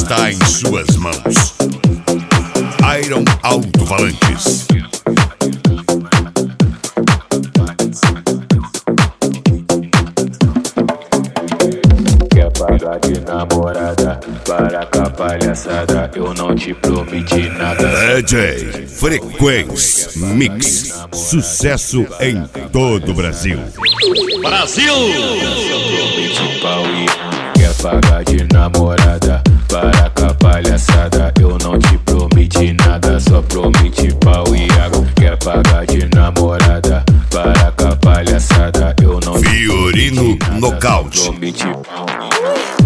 está em suas mãos. Iron Alto-Falantes. Quer pagar de namorada, para com a palhaçada, eu não te prometi nada. DJ Frequência Mix, sucesso em todo o Brasil. Brasil! Prometi pau e quer pagar de namorada, para com a palhaçada, eu não te prometi nada, só prometi pau e água. Quer pagar de namorada, para com a palhaçada, eu não te Fiorino Nocaute. prometi pau e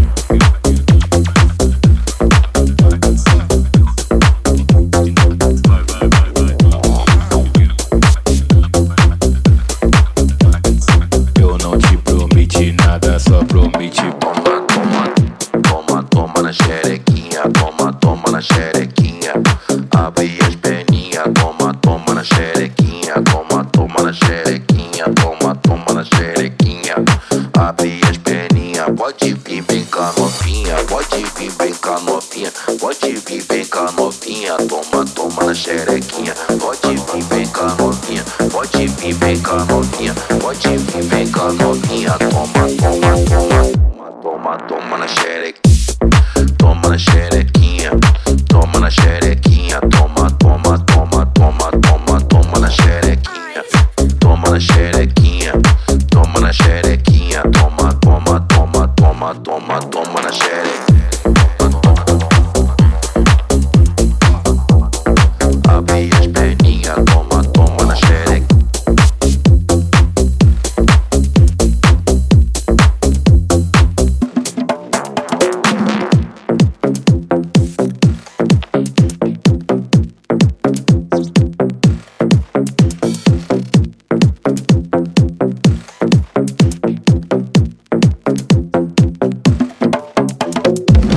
só prometi. Toma na xerequinha, toma na xerequinha. Abre as perninhas, toma na xerequinha, toma na xerequinha, toma na xerequinha. Abre as perninhas, pode vir bem com a novinha, pode vir bem com a novinha, pode vir bem com a novinha. Toma na xerequinha, pode vir bem com a novinha, pode vir bem com a novinha, pode vir bem com a novinha. Toma na xerequinha, toma na xerequinha, toma na xerequinha, toma na xerequinha, toma na xerequinha, toma na xerequinha, toma na xerequinha.